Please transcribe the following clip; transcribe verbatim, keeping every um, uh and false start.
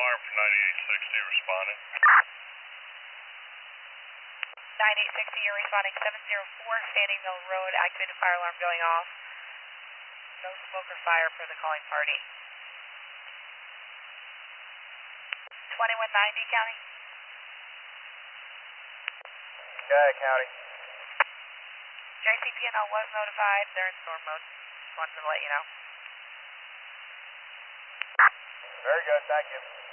alarm for ninety-eight sixty responding. ninety-eight sixty, you're responding seven zero four, Fanning Mill Road, activated fire alarm going off. No smoke or fire for the calling party. twenty-one ninety, County. Yeah, County. J C P N L was notified. They're in storm mode. Just wanted to let you know. Very good, thank you.